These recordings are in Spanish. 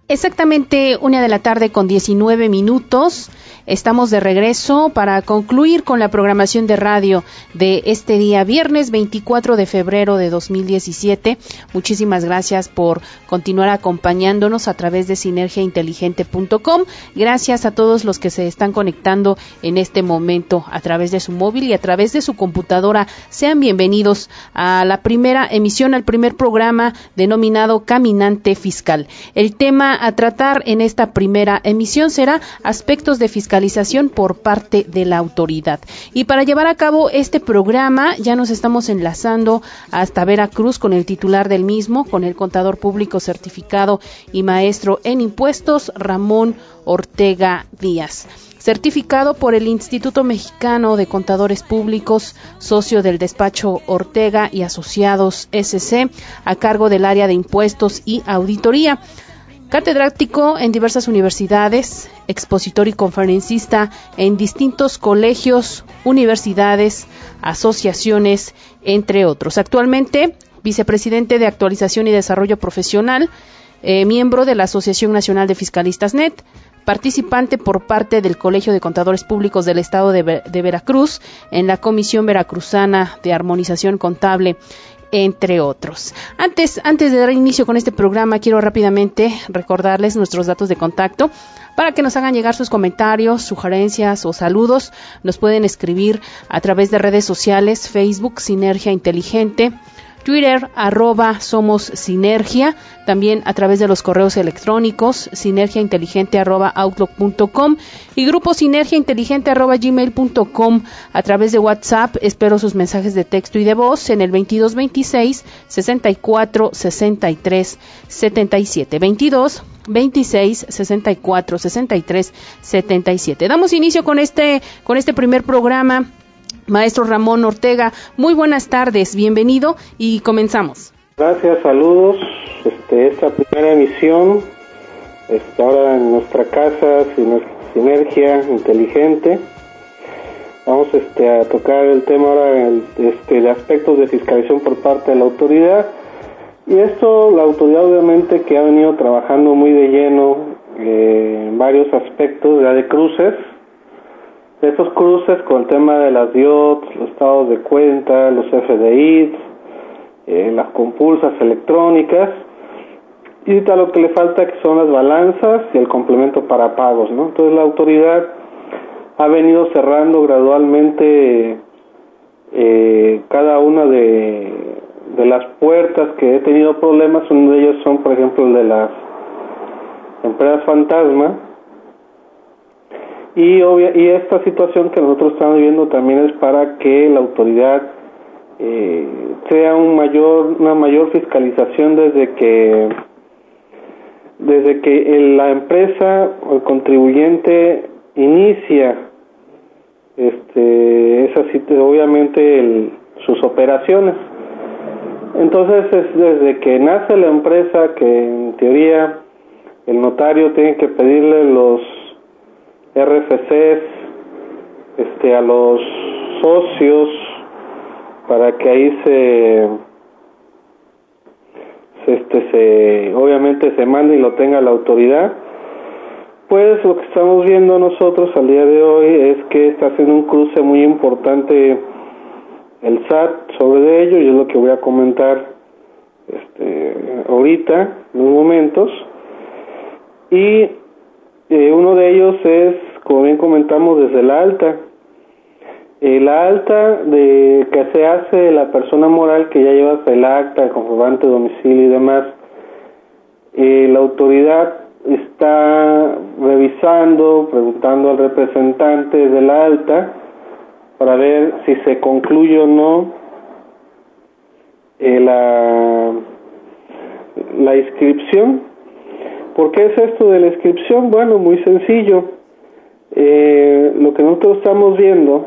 Exactamente 1:19 p.m. Estamos de regreso para concluir con la programación de radio de este día, viernes 24 de febrero de 2017. Muchísimas gracias por continuar acompañándonos a través de sinergiainteligente.com. Gracias a todos los que se están conectando en este momento a través de su móvil y a través de su computadora. Sean bienvenidos a la primera emisión, al primer programa denominado Caminante Fiscal. El tema a tratar en esta primera emisión será aspectos de fiscalización por parte de la autoridad. Y para llevar a cabo este programa ya nos estamos enlazando hasta Veracruz con el titular del mismo, con el contador público certificado y maestro en impuestos, Ramón Ortega Díaz. Certificado por el Instituto Mexicano de Contadores Públicos, socio del despacho Ortega y Asociados SC, a cargo del área de impuestos y auditoría. Catedrático en diversas universidades, expositor y conferencista en distintos colegios, universidades, asociaciones, entre otros. Actualmente, vicepresidente de Actualización y Desarrollo Profesional, miembro de la Asociación Nacional de Fiscalistas NET, participante por parte del Colegio de Contadores Públicos del Estado de Veracruz en la Comisión Veracruzana de Armonización Contable, entre otros. Antes de dar inicio con este programa, quiero rápidamente recordarles nuestros datos de contacto para que nos hagan llegar sus comentarios, sugerencias o saludos. Nos pueden escribir a través de redes sociales: Facebook Sinergia Inteligente, Twitter @SomosSinergia, también a través de los correos electrónicos sinergiainteligente@outlook.com y grupo sinergiainteligente@gmail.com. A través de WhatsApp espero sus mensajes de texto y de voz en el 2226 64 63 77, 2226 64 63 77. Damos inicio con este primer programa. Maestro Ramón Ortega, muy buenas tardes, bienvenido y comenzamos. Gracias, saludos. Esta primera emisión, ahora en nuestra casa, Sinergia Inteligente, vamos a tocar el tema ahora de aspectos de fiscalización por parte de la autoridad. Y esto, la autoridad obviamente que ha venido trabajando muy de lleno en varios aspectos ya de cruces. Estos cruces con el tema de las DIOTs, los estados de cuenta, los FDIs, las compulsas electrónicas, y ahorita lo que le falta que son las balanzas y el complemento para pagos, ¿no? Entonces la autoridad ha venido cerrando gradualmente cada una de las puertas que he tenido problemas. Uno de ellos son, por ejemplo, el de las empresas fantasma. Y esta situación que nosotros estamos viviendo también es para que la autoridad sea una mayor fiscalización desde que la empresa o el contribuyente inicia obviamente sus operaciones. Entonces es desde que nace la empresa que en teoría el notario tiene que pedirle los RFCs a los socios para que ahí obviamente se mande y lo tenga la autoridad. Pues lo que estamos viendo nosotros al día de hoy es que está haciendo un cruce muy importante el SAT sobre ello, y es lo que voy a comentar ahorita en unos momentos. Y uno de ellos es, como bien comentamos, desde la alta. La alta que se hace la persona moral que ya lleva el acta, el comprobante de domicilio y demás, la autoridad está revisando, preguntando al representante de la alta para ver si se concluye o no la inscripción. ¿Por qué es esto de la inscripción? Bueno, muy sencillo. Lo que nosotros estamos viendo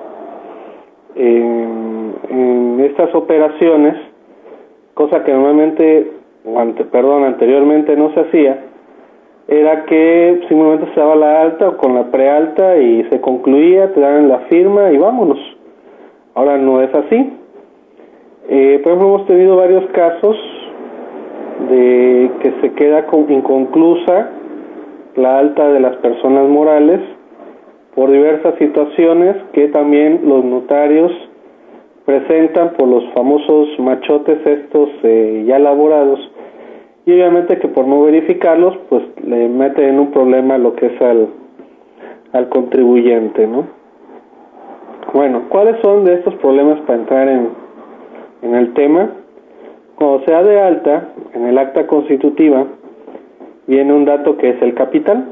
en estas operaciones, cosa que normalmente anteriormente no se hacía, era que simplemente se daba la alta o con la prealta y se concluía, te daban la firma y vámonos. Ahora no es así. Por ejemplo, hemos tenido varios casos de que se queda inconclusa la alta de las personas morales por diversas situaciones que también los notarios presentan por los famosos machotes estos ya elaborados, y obviamente que por no verificarlos pues le meten en un problema lo que es al contribuyente, ¿no? Bueno, ¿cuáles son de estos problemas para entrar en el tema? Cuando se da de alta en el acta constitutiva viene un dato que es el capital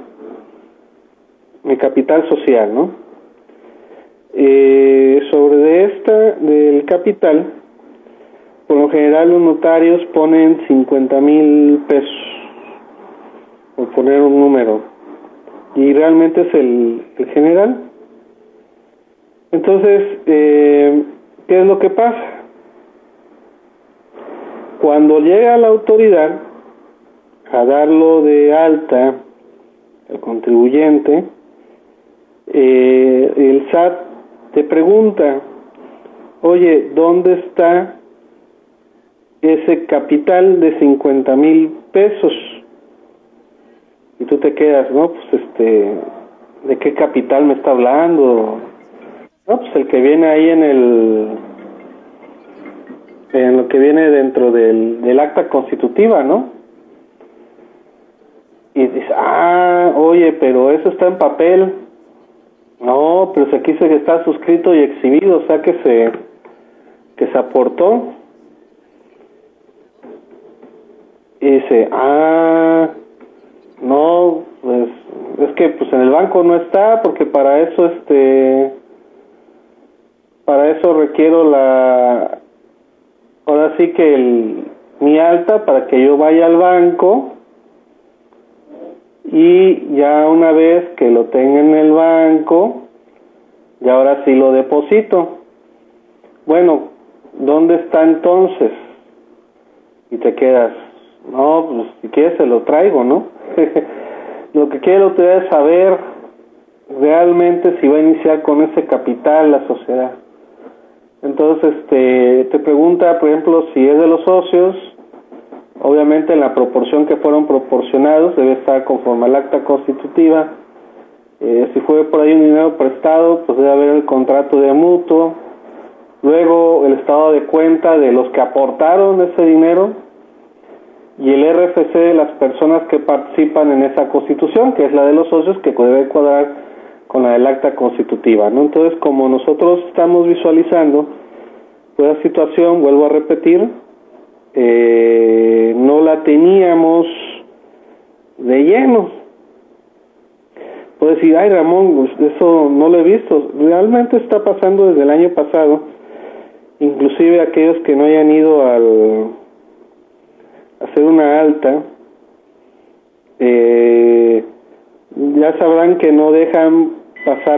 social, ¿no? Del capital, por lo general los notarios ponen 50,000 pesos, por poner un número, y realmente es el general. Entonces, ¿qué es lo que pasa? Cuando llega la autoridad a darlo de alta al contribuyente, el SAT te pregunta, oye, ¿dónde está ese capital de 50,000 pesos? Y tú te quedas, ¿no? Pues ¿de qué capital me está hablando? No, pues el que viene ahí en lo que viene dentro del acta constitutiva, ¿no? Y dices, oye, pero eso está en papel. No, pero si aquí dice que está suscrito y exhibido, o sea que se aportó. Y dice, no, pues es que pues en el banco no está, porque para eso requiero ahora sí que mi alta para que yo vaya al banco, y ya una vez que lo tenga en el banco, y ahora sí lo deposito. Bueno, ¿dónde está entonces? Y te quedas, no, pues si quieres se lo traigo, ¿no? Lo que quiere la autoridad es saber realmente si va a iniciar con ese capital la sociedad. Entonces te pregunta, por ejemplo, si es de los socios. Obviamente en la proporción que fueron proporcionados debe estar conforme al acta constitutiva. Si fue por ahí un dinero prestado, pues debe haber el contrato de mutuo. Luego el estado de cuenta de los que aportaron ese dinero y el RFC de las personas que participan en esa constitución, que es la de los socios, que debe cuadrar con la del acta constitutiva, ¿no? Entonces, como nosotros estamos visualizando pues la situación, vuelvo a repetir, no la teníamos de lleno. Puedes decir, ay Ramón, eso no lo he visto. Realmente está pasando desde el año pasado. Inclusive aquellos que no hayan ido a hacer una alta, ya sabrán que no dejan pasar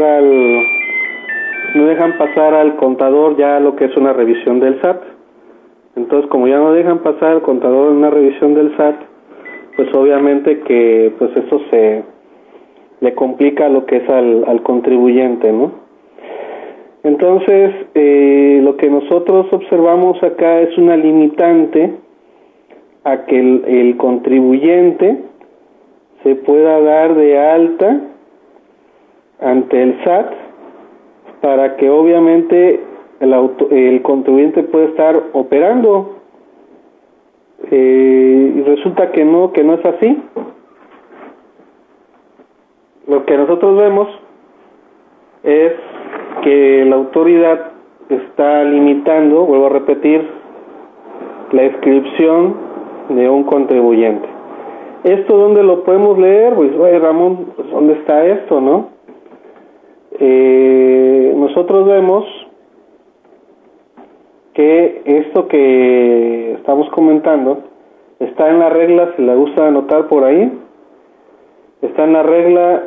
al contador ya lo que es una revisión del SAT. Entonces, como ya no dejan pasar al contador en una revisión del SAT, pues obviamente que pues eso se le complica lo que es al contribuyente, ¿no? Entonces, lo que nosotros observamos acá es una limitante a que el contribuyente se pueda dar de alta ante el SAT para que obviamente el contribuyente puede estar operando, y resulta que no es así. Lo que nosotros vemos es que la autoridad está limitando, vuelvo a repetir, la inscripción de un contribuyente. ¿Esto dónde lo podemos leer? Pues, oye Ramón, pues, ¿dónde está esto, no? Nosotros vemos que esto que estamos comentando está en la regla, si la gusta anotar por ahí, está en la regla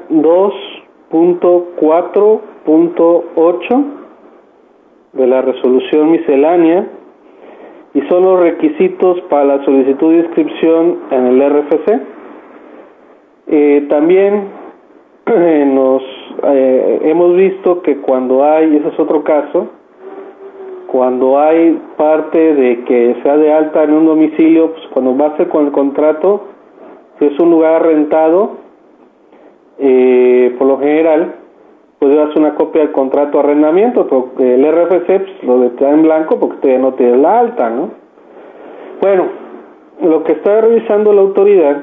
2.4.8 de la resolución miscelánea, y son los requisitos para la solicitud de inscripción en el RFC. También hemos visto que cuando hay, ese es otro caso, cuando hay parte de que sea de alta en un domicilio, pues cuando va a ser con el contrato, si es un lugar rentado, por lo general, pues das una copia del contrato de arrendamiento, pero el RFC pues, lo da en blanco porque todavía no tiene la alta, ¿no? Bueno, lo que está revisando la autoridad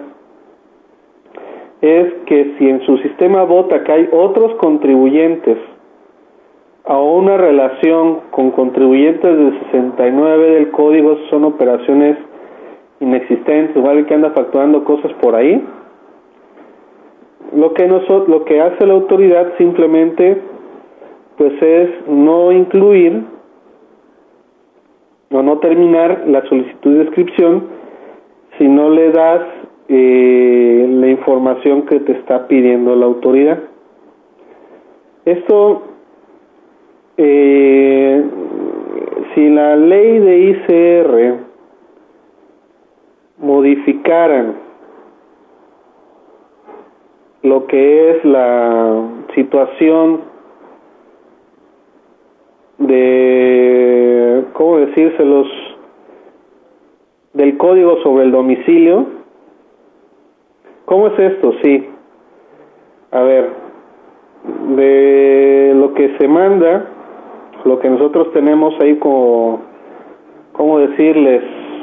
es que si en su sistema vota que hay otros contribuyentes a una relación con contribuyentes del 69 del código, son operaciones inexistentes, o alguien que anda facturando cosas por ahí, lo que hace la autoridad simplemente pues es no incluir o no terminar la solicitud de inscripción si no le das la información que te está pidiendo la autoridad. Esto, si la ley de ICR modificaran lo que es la situación de, ¿cómo decírselos?, del código sobre el domicilio. ¿Cómo es esto? Sí. A ver, de lo que se manda, lo que nosotros tenemos ahí como, ¿cómo decirles?,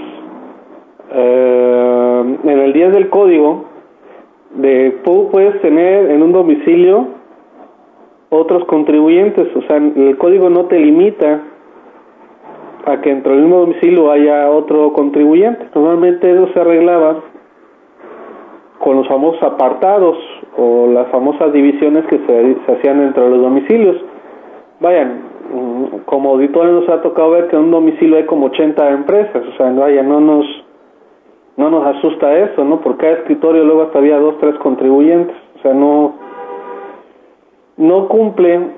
en el 10 del código, puedes tener en un domicilio otros contribuyentes, o sea, el código no te limita a que dentro del mismo domicilio haya otro contribuyente. Normalmente eso se arreglaba con los famosos apartados o las famosas divisiones que se hacían dentro de los domicilios. Vayan, como auditores nos ha tocado ver que en un domicilio hay como 80 empresas, o sea, vaya, no nos asusta eso, ¿no? Por cada escritorio luego hasta había 2, 3 contribuyentes, o sea, no cumple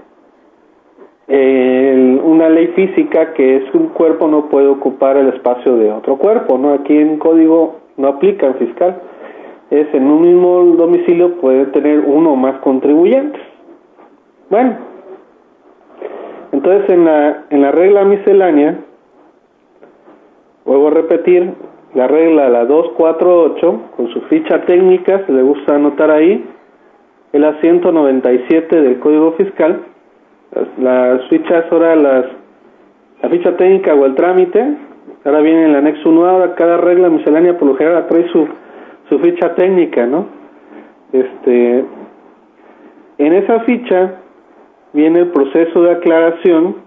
una ley física que es que un cuerpo no puede ocupar el espacio de otro cuerpo, ¿no? Aquí en código no aplica en fiscal, es en un mismo domicilio puede tener uno o más contribuyentes. Bueno, entonces en la regla miscelánea, vuelvo a repetir, la regla, la 248, con su ficha técnica, se le gusta anotar ahí, es la 197 del Código Fiscal. Las fichas, ahora la ficha técnica o el trámite, ahora viene en el anexo 1, ahora cada regla miscelánea por lo general trae su ficha técnica, ¿no? En esa ficha viene el proceso de aclaración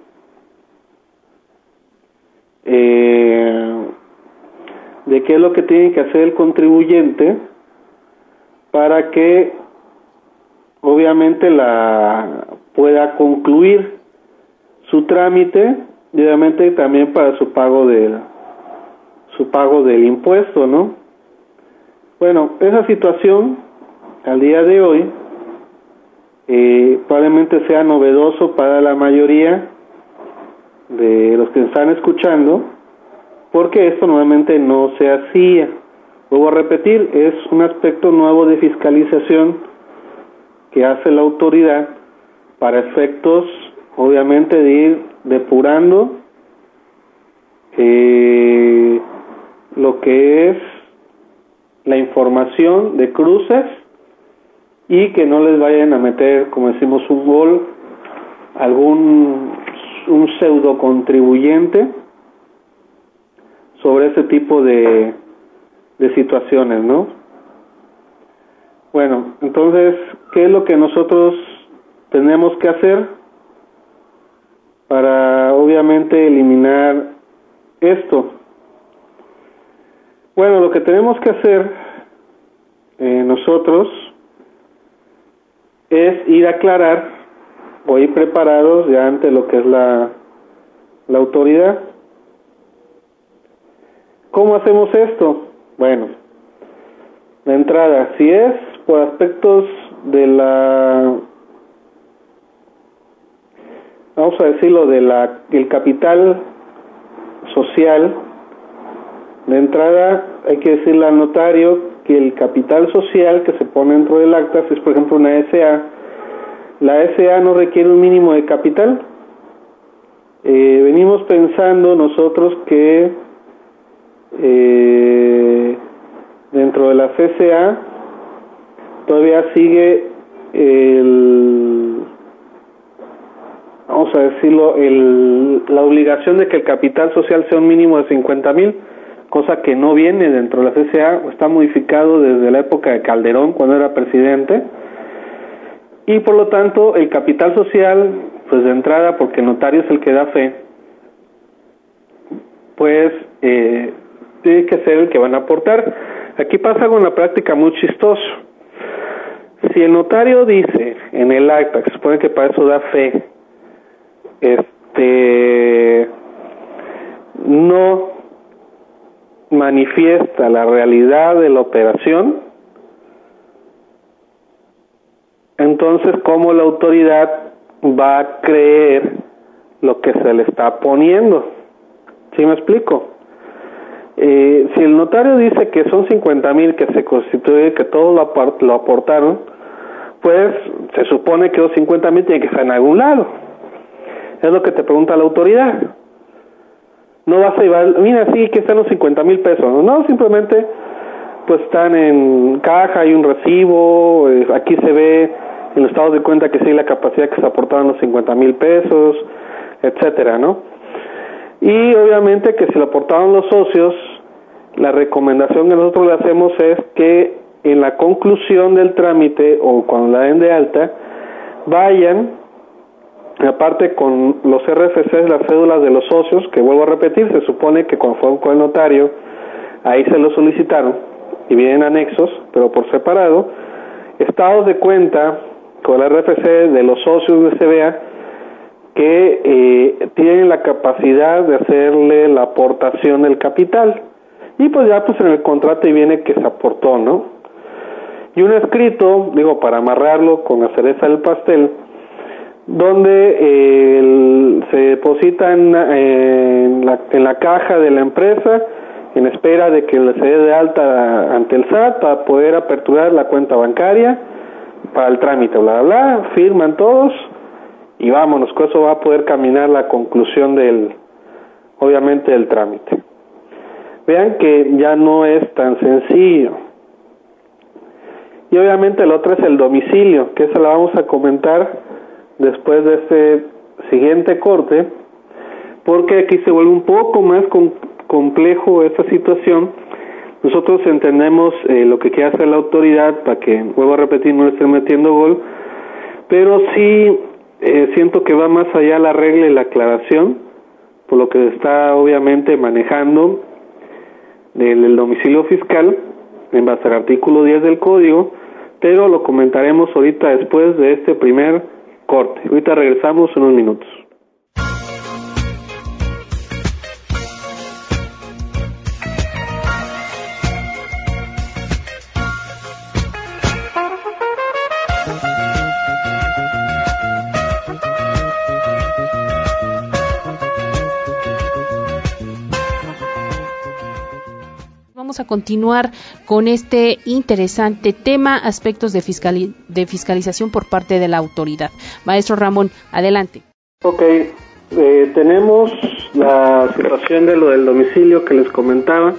de qué es lo que tiene que hacer el contribuyente para que obviamente pueda concluir su trámite y obviamente también para su pago del impuesto, ¿no? Bueno, esa situación al día de hoy probablemente sea novedoso para la mayoría de los que están escuchando, porque esto normalmente no se hacía. Vuelvo a repetir, es un aspecto nuevo de fiscalización que hace la autoridad para efectos, obviamente, de ir depurando lo que es la información de cruces y que no les vayan a meter, como decimos, un gol, un pseudo contribuyente sobre ese tipo de situaciones, ¿no? Bueno, entonces, ¿qué es lo que nosotros tenemos que hacer para, obviamente, eliminar esto? Bueno, lo que tenemos que hacer nosotros es ir a aclarar o ir preparados ya ante lo que es la autoridad. ¿Cómo hacemos esto? Bueno, la entrada, si es por aspectos de vamos a decirlo, del capital social, de entrada hay que decirle al notario que el capital social que se pone dentro del acta, si es por ejemplo una SA, la SA no requiere un mínimo de capital, venimos pensando nosotros que dentro de la CCA todavía sigue vamos a decirlo, la obligación de que el capital social sea un mínimo de 50,000, cosa que no viene dentro de la CCA, está modificado desde la época de Calderón, cuando era presidente, y por lo tanto el capital social, pues de entrada, porque el notario es el que da fe, pues tiene que ser el que van a aportar. Aquí pasa algo en la práctica muy chistoso. Si el notario dice en el acta, que se supone que para eso da fe, no manifiesta la realidad de la operación, entonces ¿cómo la autoridad va a creer lo que se le está poniendo? ¿Sí me explico? Si el notario dice que son 50,000 que se constituye, que todos lo aportaron, pues se supone que los 50,000 tienen que estar en algún lado. Es lo que te pregunta la autoridad. No vas a llevar, mira, sí, que están los 50,000 pesos. No, simplemente pues están en caja, hay un recibo, aquí se ve en los estados de cuenta que sí hay la capacidad que se aportaron los 50,000 pesos, etcétera, ¿no? Y obviamente que si lo aportaron los socios, la recomendación que nosotros le hacemos es que en la conclusión del trámite o cuando la den de alta, vayan, aparte con los RFCs, las cédulas de los socios, que vuelvo a repetir, se supone que cuando fueron con el notario, ahí se lo solicitaron y vienen anexos, pero por separado, estados de cuenta con el RFC de los socios de CBA que tienen la capacidad de hacerle la aportación del capital, y pues ya pues en el contrato y viene que se aportó, ¿no? Y un escrito, digo, para amarrarlo con la cereza del pastel, donde se deposita en la caja de la empresa en espera de que se dé de alta ante el SAT para poder aperturar la cuenta bancaria para el trámite, bla, bla, bla, firman todos y vámonos, con eso va a poder caminar la conclusión obviamente del trámite. Vean que ya no es tan sencillo. Y obviamente el otro es el domicilio, que eso lo vamos a comentar después de este siguiente corte, porque aquí se vuelve un poco más complejo esta situación. Nosotros entendemos lo que quiere hacer la autoridad, para que, vuelvo a repetir, no esté metiendo gol, pero sí siento que va más allá la regla y la aclaración, por lo que está obviamente manejando del domicilio fiscal en base al artículo 10 del código, pero lo comentaremos ahorita después de este primer corte. Ahorita regresamos en unos minutos. Vamos a continuar con este interesante tema, aspectos de fiscalización por parte de la autoridad. Maestro Ramón, adelante. Ok, tenemos la situación de lo del domicilio que les comentaba.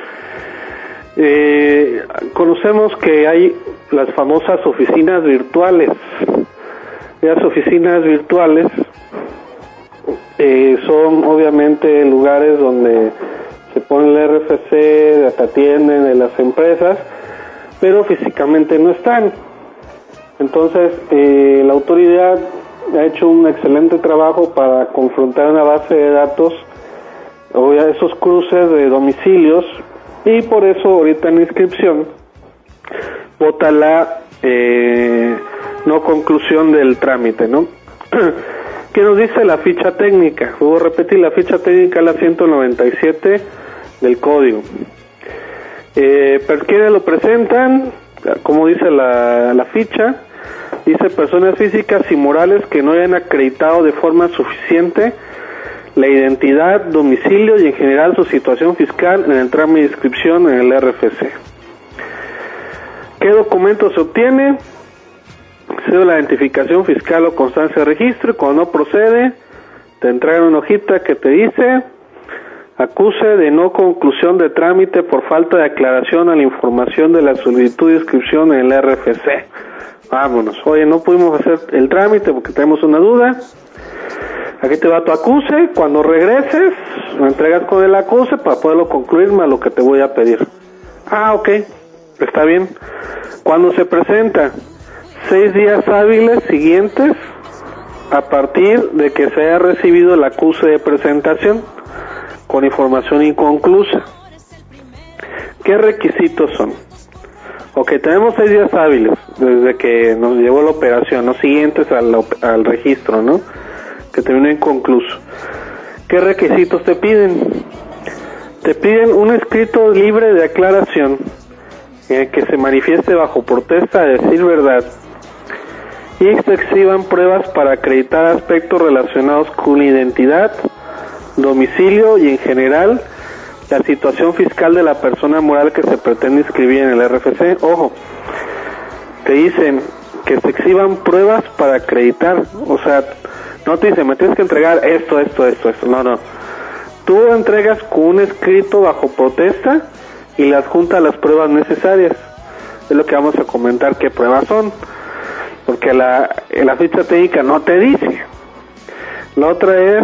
Conocemos que hay las famosas oficinas virtuales. Las oficinas virtuales son obviamente lugares donde se pone el RFC, te atienden de las empresas, pero físicamente no están. Entonces, la autoridad ha hecho un excelente trabajo para confrontar una base de datos, o esos cruces de domicilios, y por eso ahorita en la inscripción vota la no conclusión del trámite, ¿no? ¿Qué nos dice la ficha técnica? Voy a repetir, la ficha técnica es la 197 del código. ¿Quiénes lo presentan? Como dice la ficha, dice personas físicas y morales que no hayan acreditado de forma suficiente la identidad, domicilio y en general su situación fiscal en el trámite de inscripción en el RFC. ¿Qué documento se obtiene? Cédula de identificación fiscal o constancia de registro, y cuando no procede, te entregan una hojita que te dice: acuse de no conclusión de trámite por falta de aclaración a la información de la solicitud de inscripción en el RFC. Vámonos. Oye, no pudimos hacer el trámite porque tenemos una duda. Aquí te va tu acuse. Cuando regreses, lo entregas con el acuse para poderlo concluir más lo que te voy a pedir. Ok, está bien. Cuando se presenta, 6 días hábiles siguientes a partir de que se haya recibido el acuse de presentación con información inconclusa. ¿Qué requisitos son? Tenemos 6 días hábiles desde que nos llevó la operación, ¿no? Siguientes al registro, ¿no? Que terminó inconcluso. ¿Qué requisitos te piden? Te piden un escrito libre de aclaración en el que se manifieste bajo protesta de decir verdad y se exhiban pruebas para acreditar aspectos relacionados con la identidad, domicilio y en general la situación fiscal de la persona moral que se pretende inscribir en el RFC. Ojo, te dicen que se exhiban pruebas para acreditar, o sea, no te dicen, me tienes que entregar esto, no. Tú entregas con un escrito bajo protesta y le adjunta las pruebas necesarias. Es lo que vamos a comentar qué pruebas son, porque la ficha técnica no te dice. La otra es,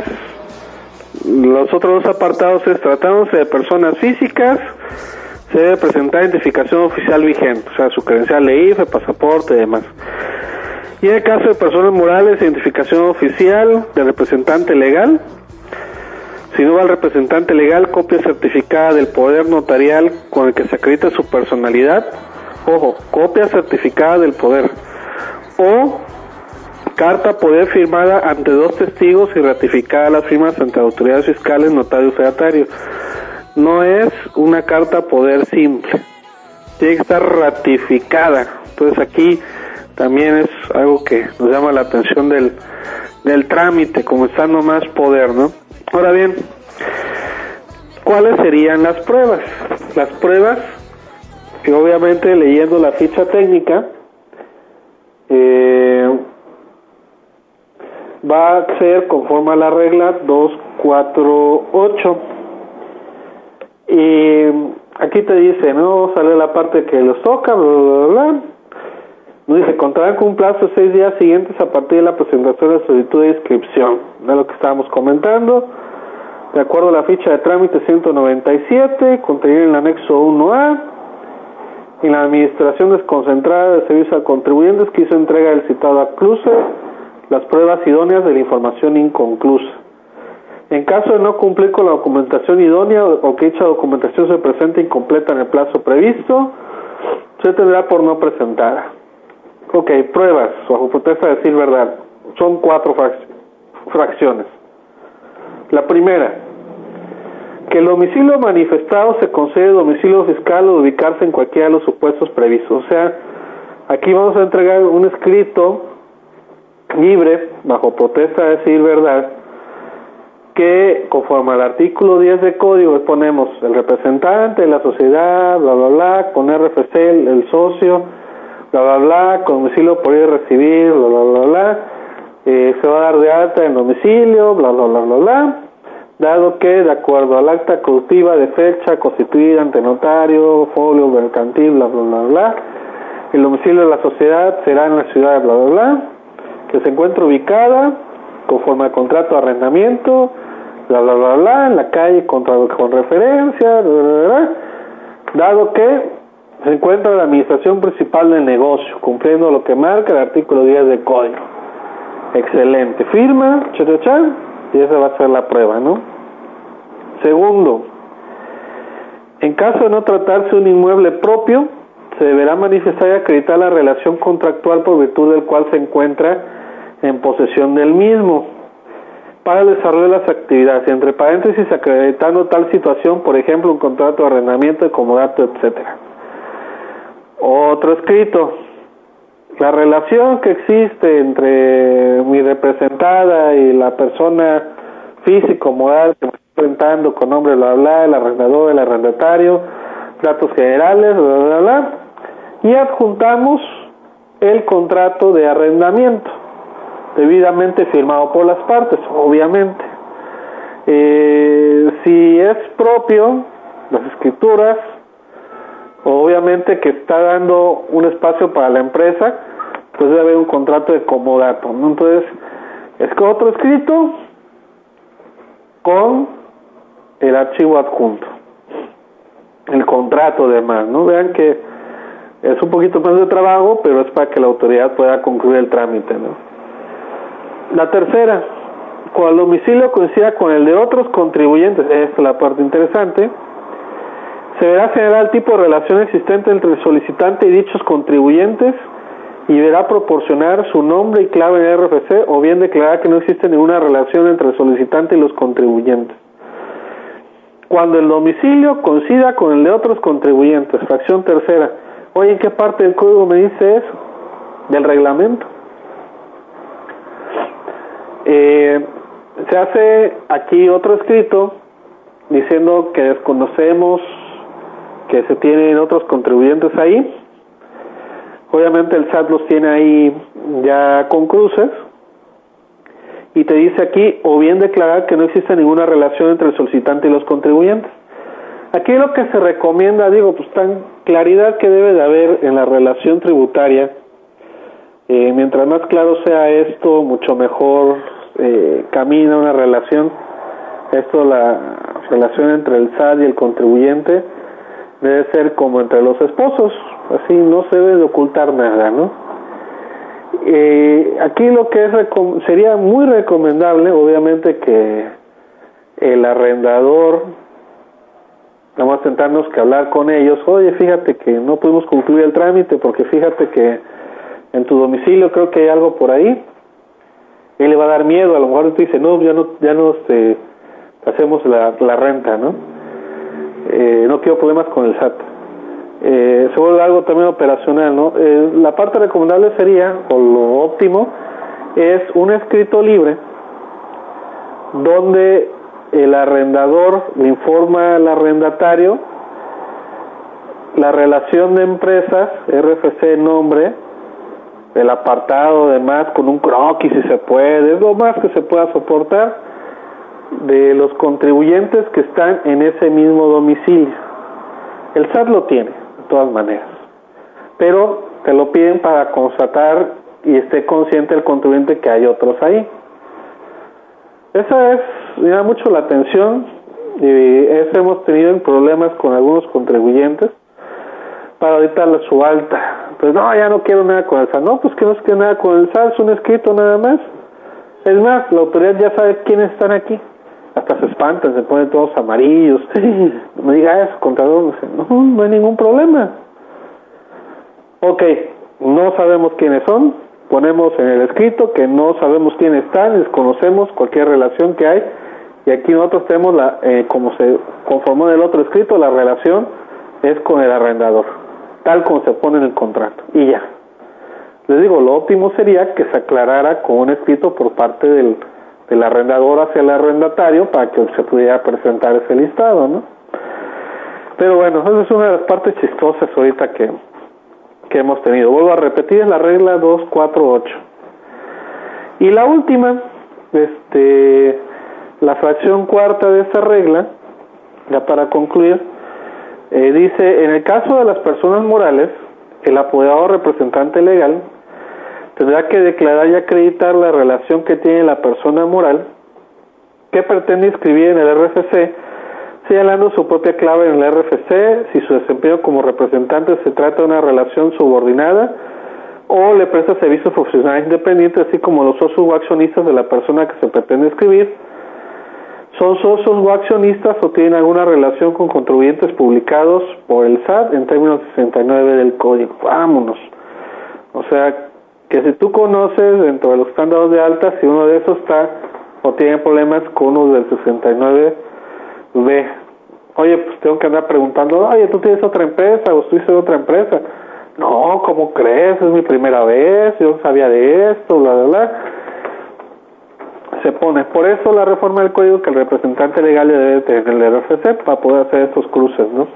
los otros dos apartados es: tratándose de personas físicas, se debe presentar identificación oficial vigente, o sea, su credencial de IFE, pasaporte y demás. Y en el caso de personas morales, identificación oficial de representante legal. Si no va el representante legal, copia certificada del poder notarial con el que se acredita su personalidad. Ojo, copia certificada del poder. O carta poder firmada ante 2 testigos y ratificada las firmas ante autoridades fiscales, notario y fedatario. No es una carta poder simple, tiene que estar ratificada. Entonces aquí también es algo que nos llama la atención del trámite, como está nomás poder, ¿no? Ahora bien, ¿cuáles serían las pruebas? Las pruebas, que obviamente leyendo la ficha técnica, va a ser conforme a la regla 248. Y aquí te dice, ¿no? Sale la parte que los toca, bla, bla, bla. Nos dice, contarán con un plazo de 6 días siguientes a partir de la presentación de la solicitud de inscripción. Es lo que estábamos comentando. De acuerdo a la ficha de trámite 197, contenida en el anexo 1A, en la administración desconcentrada de servicios a contribuyentes que hizo entrega del citado acuse, las pruebas idóneas de la información inconclusa. En caso de no cumplir con la documentación idónea o que dicha documentación se presente incompleta en el plazo previsto, se tendrá por no presentada. Pruebas, bajo protesta de decir verdad. Son 4 fracciones. La primera, que el domicilio manifestado se concede domicilio fiscal o ubicarse en cualquiera de los supuestos previstos. O sea, aquí vamos a entregar un escrito libre, bajo protesta de decir verdad, que conforme al artículo 10 del código ponemos el representante de la sociedad, bla bla bla, con RFC el socio, bla bla bla, con domicilio por ir a recibir, bla bla bla bla, se va a dar de alta en domicilio, bla bla bla bla bla, dado que de acuerdo al acta constitutiva de fecha constituida ante notario, folio mercantil, bla bla bla bla, el domicilio de la sociedad será en la ciudad de bla bla bla, que se encuentra ubicada conforme al contrato de arrendamiento, bla bla bla bla, en la calle con referencia, bla, bla, bla, dado que se encuentra en la administración principal del negocio, cumpliendo lo que marca el artículo 10 del código. Excelente. Firma, y esa va a ser la prueba, ¿no? Segundo, en caso de no tratarse de un inmueble propio, se deberá manifestar y acreditar la relación contractual por virtud del cual se encuentra en posesión del mismo para el desarrollo de las actividades, entre paréntesis acreditando tal situación, por ejemplo, un contrato de arrendamiento, de comodato, etcétera. Otro escrito, la relación que existe entre mi representada y la persona físico-moral que me está presentando con nombre, bla, bla, el arrendador, el arrendatario, datos generales, bla, bla, bla, y adjuntamos el contrato de arrendamiento, debidamente firmado por las partes, obviamente. Si es propio, las escrituras, obviamente que está dando un espacio para la empresa, pues debe haber un contrato de comodato, ¿no? Entonces, es que otro escrito con el archivo adjunto, el contrato además, ¿no? Vean que es un poquito más de trabajo, pero es para que la autoridad pueda concluir el trámite, ¿no? La tercera, cuando el domicilio coincida con el de otros contribuyentes, esta es la parte interesante, se deberá señalar el tipo de relación existente entre el solicitante y dichos contribuyentes y deberá proporcionar su nombre y clave en el RFC o bien declarar que no existe ninguna relación entre el solicitante y los contribuyentes. Cuando el domicilio coincida con el de otros contribuyentes, fracción tercera. Oye, ¿en qué parte del código me dice eso? Del reglamento. Se hace aquí otro escrito diciendo que desconocemos que se tienen otros contribuyentes ahí. Obviamente el SAT los tiene ahí ya con cruces y te dice aquí, o bien declarar que no existe ninguna relación entre el solicitante y los contribuyentes. Aquí lo que se recomienda, pues tan claridad que debe de haber en la relación tributaria. Mientras más claro sea esto, mucho mejor camina una relación. La relación entre el SAT y el contribuyente debe ser como entre los esposos, así no se debe de ocultar nada, ¿no? Aquí lo que sería muy recomendable, obviamente, que el arrendador, vamos a sentarnos que hablar con ellos. Oye, fíjate que no pudimos concluir el trámite porque fíjate que en tu domicilio creo que hay algo por ahí. Él le va a dar miedo, a lo mejor te dice, no hacemos la renta, ¿no? No quiero problemas con el SAT. Se vuelve algo también operacional, ¿no? La parte recomendable sería, o lo óptimo, es un escrito libre donde el arrendador le informa al arrendatario la relación de empresas, RFC nombre, el apartado además con un croquis si se puede, es lo más que se pueda soportar, de los contribuyentes que están en ese mismo domicilio. El SAT lo tiene, de todas maneras, pero te lo piden para constatar y esté consciente el contribuyente que hay otros ahí. Esa me da mucho la atención, y hemos tenido problemas con algunos contribuyentes para ahorita su alta. Pues no, ya no quiero nada con el SAT. No, pues que no se quiere nada con el SAT, es un escrito nada más. Es más, la autoridad ya sabe quiénes están aquí. Hasta se espantan, se ponen todos amarillos. No me diga eso, contador. No hay ningún problema. Ok, no sabemos quiénes son, ponemos en el escrito que no sabemos quiénes están, desconocemos cualquier relación que hay, y aquí nosotros tenemos como se conformó en el otro escrito, la relación es con el arrendador, tal como se pone en el contrato, y ya. Les digo, lo óptimo sería que se aclarara con un escrito por parte del arrendador hacia el arrendatario para que se pudiera presentar ese listado, ¿no? Pero bueno, esa es una de las partes chistosas ahorita que hemos tenido. Vuelvo a repetir, es la regla 248. Y la última, la fracción cuarta de esta regla, ya para concluir, dice, en el caso de las personas morales, el apoderado representante legal tendrá que declarar y acreditar la relación que tiene la persona moral que pretende inscribir en el RFC, señalando su propia clave en el RFC, si su desempeño como representante se trata de una relación subordinada o le presta servicios profesionales independientes, así como los socios o accionistas de la persona que se pretende inscribir, son socios o accionistas o tienen alguna relación con contribuyentes publicados por el SAT en términos 69 del código. Vámonos. O sea, que si tú conoces dentro de los estándares de alta, si uno de esos está o tiene problemas con uno del 69, ve, oye, pues tengo que andar preguntando, oye, ¿tú tienes otra empresa o estuviste en otra empresa? No, ¿cómo crees? Es mi primera vez, yo no sabía de esto, bla, bla, bla. Se pone, por eso la reforma del código que el representante legal debe tener el RFC para poder hacer estos cruces, ¿no?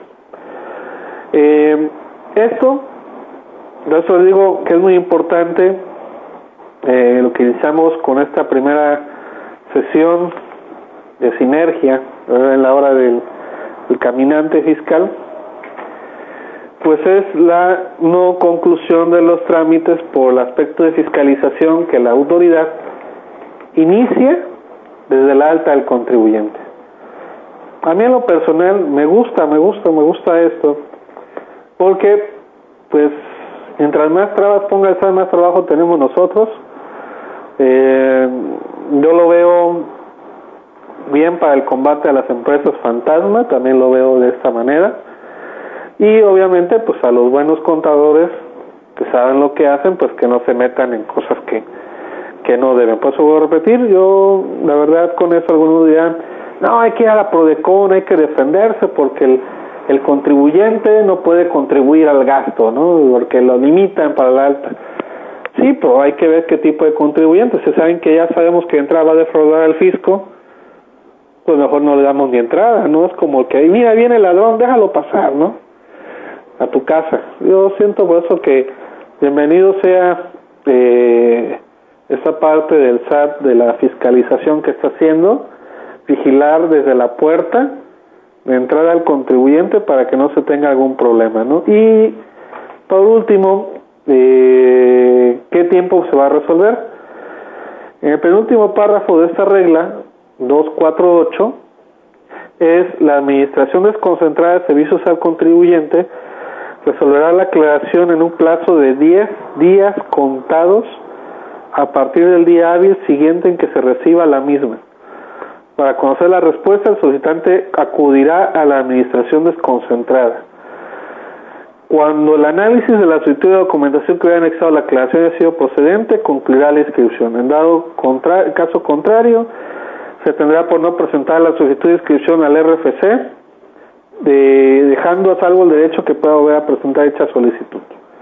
Esto, de eso digo que es muy importante, lo que iniciamos con esta primera sesión Sinergia, en la hora del caminante fiscal, pues es la no conclusión de los trámites por el aspecto de fiscalización que la autoridad inicia desde la alta del contribuyente. A mí en lo personal me gusta esto, porque pues mientras más trabas ponga el SAT, más trabajo tenemos nosotros. Yo lo veo bien para el combate a las empresas fantasma, también lo veo de esta manera, y obviamente pues a los buenos contadores que saben lo que hacen, pues que no se metan en cosas que no deben. Por eso voy a repetir, yo la verdad con eso algunos dirán, no, hay que ir a la Prodecon, hay que defenderse porque el contribuyente no puede contribuir al gasto, ¿no? Porque lo limitan para la alta. Sí, pero hay que ver qué tipo de contribuyente. Si saben que ya sabemos que entrada va a defraudar al fisco, pues mejor no le damos ni entrada, ¿no? Es como que, mira, viene el ladrón, déjalo pasar, ¿no? A tu casa. Yo siento por eso que bienvenido sea esa parte del SAT, de la fiscalización que está haciendo, vigilar desde la puerta de entrada al contribuyente para que no se tenga algún problema, ¿no? Y por último, ¿qué tiempo se va a resolver? En el penúltimo párrafo de esta regla 248 es la administración desconcentrada de servicios al contribuyente resolverá la aclaración en un plazo de 10 días contados a partir del día hábil siguiente en que se reciba la misma. Para conocer la respuesta, el solicitante acudirá a la administración desconcentrada. Cuando el análisis de la solicitud de documentación que hubiera anexado la aclaración haya sido procedente, concluirá la inscripción. En caso contrario, se tendrá por no presentar la solicitud de inscripción al RFC, dejando a salvo el derecho que pueda volver a presentar dicha solicitud.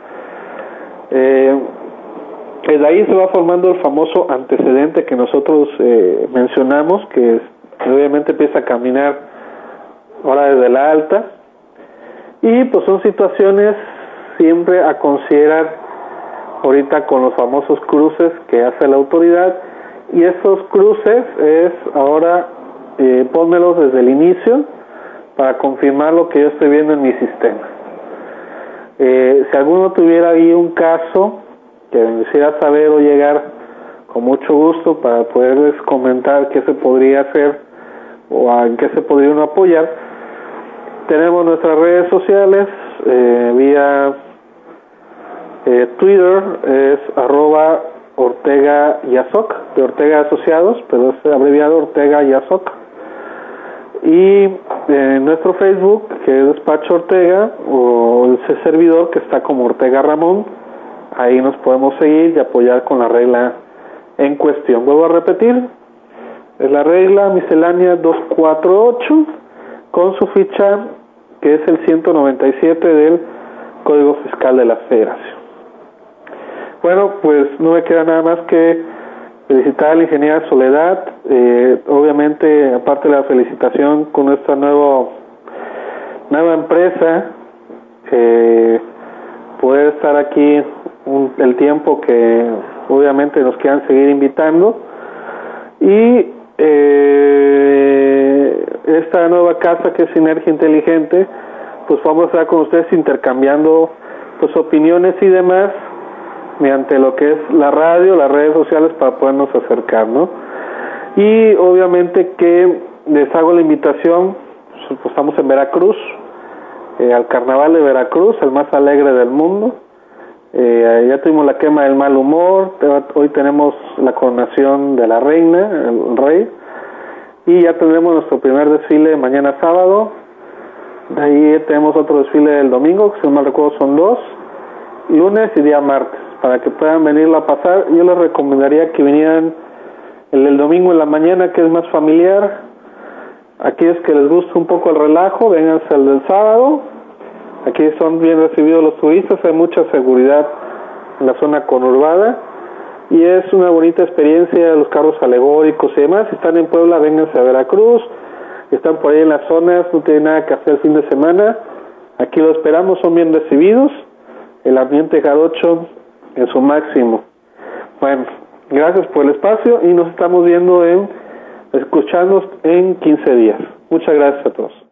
Desde ahí se va formando el famoso antecedente que nosotros mencionamos, que obviamente empieza a caminar ahora desde la alta, y pues son situaciones siempre a considerar ahorita con los famosos cruces que hace la autoridad, y esos cruces es ahora pónmelos desde el inicio para confirmar lo que yo estoy viendo en mi sistema. Si alguno tuviera ahí un caso que me quisiera saber o llegar, con mucho gusto para poderles comentar qué se podría hacer o en qué se podría uno apoyar. Tenemos nuestras redes sociales, vía Twitter es @OrtegaYasoc, de Ortega Asociados, pero es abreviado Ortega Yasoc. Y nuestro Facebook, que es Despacho Ortega, o ese servidor que está como Ortega Ramón, ahí nos podemos seguir y apoyar con la regla en cuestión. Vuelvo a repetir, es la regla miscelánea 248 con su ficha que es el 197 del Código Fiscal de la Federación. Bueno, pues no me queda nada más que felicitar a la ingeniera Soledad, obviamente aparte de la felicitación con nuestra nueva empresa, poder estar aquí el tiempo que obviamente nos quieran seguir invitando, y esta nueva casa que es Sinergia Inteligente, pues vamos a estar con ustedes intercambiando pues opiniones y demás mediante lo que es la radio, las redes sociales, para podernos acercar, ¿no? Y obviamente que les hago la invitación, pues estamos en Veracruz, al Carnaval de Veracruz, el más alegre del mundo. Ya tuvimos la quema del mal humor, hoy tenemos la coronación de la reina, el rey, y ya tendremos nuestro primer desfile mañana sábado. De ahí tenemos otro desfile el domingo, que si no mal recuerdo son 2, lunes y día martes, para que puedan venirlo a pasar. Yo les recomendaría que vinieran el del domingo en la mañana, que es más familiar. Aquellos que les gusta un poco el relajo, vénganse al del sábado. Aquí son bien recibidos los turistas, hay mucha seguridad en la zona conurbada y es una bonita experiencia, los carros alegóricos y demás. Si están en Puebla, vénganse a Veracruz. Si están por ahí en las zonas, no tienen nada que hacer el fin de semana, aquí lo esperamos, son bien recibidos, el ambiente jarocho en su máximo. Bueno, gracias por el espacio y nos estamos viendo en escucharnos en 15 días. Muchas gracias a todos.